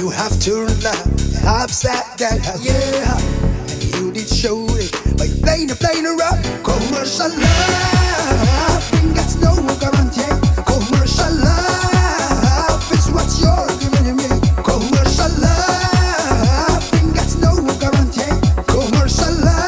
have turned love upside down, yeah. And you did show it by playing around. Commercial love, ain't got no guarantee. Commercial love is what you're giving to me. Commercial love, ain't got no guarantee. Commercial love.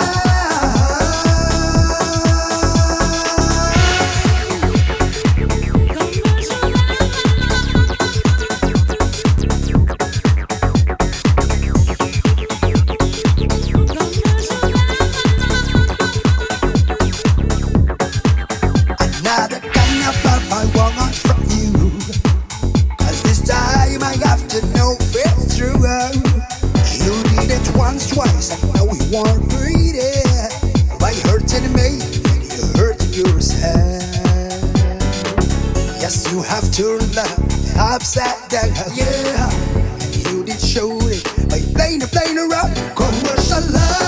Another kind of love I want from you. 'Cause this time I have to know it's true. You did it once, twice, and now you want to read it. By hurting me, you hurt yourself. Yes, you have turned love upside down, yeah. And you did show it by playing around. Commercial love.